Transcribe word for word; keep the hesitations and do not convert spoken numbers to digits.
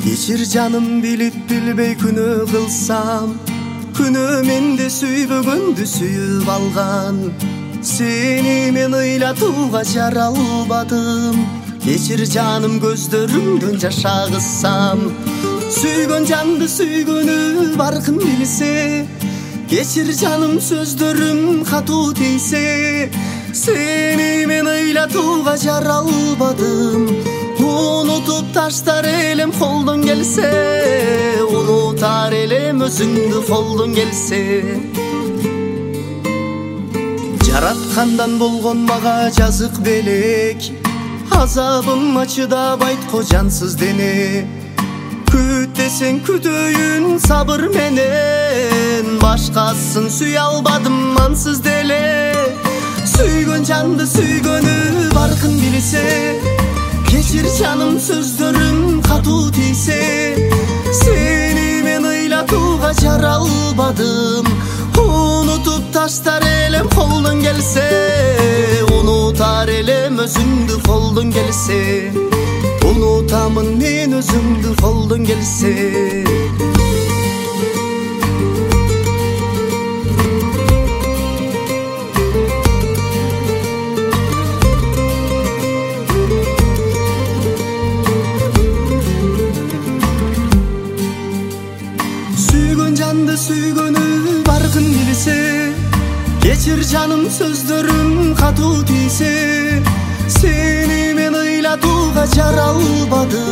Кечир жаным, билип билбей күнөө кылсам, күнөө менде сүйбөгөндү сүйүп алган. Сени мен ыйлатууга жаралбадым. Кечир жаным, көздөрүмдөн жаш агызсам. Сүйгөн жанды сүйгөнү баркын билсе, кечир жаным, сөздөрүм катуу тийсе. Сени мен ыйлатууга жаралбадым. Унутуп таштар элем колдон келсе, унутар элем өзүңдү колдон келсе. Жараткандан болгон мага жазык белек, азабыма чыдабайт ко жансыз дене. Күт десең күтөйүн сабыр менен, башкасын сүйө албадым ансыз деле. Сүйгөн жанды сүйгөнү баркын билсе, кечир жаным, сөздөрүм катуу тийсе. Сени мен ыйлатууга жаралбадым. Унутуп таштар элем колдон келсе, унутар элем өзүңдү колдон келсе. Унутамын мен өзүңдү колдон келсе. Сүйгөн жанды сүйгөнү баркын билсе, кечир жаным, сөздөрүм катуу тийсе. Сени мен ыйлатууга жаралбадым.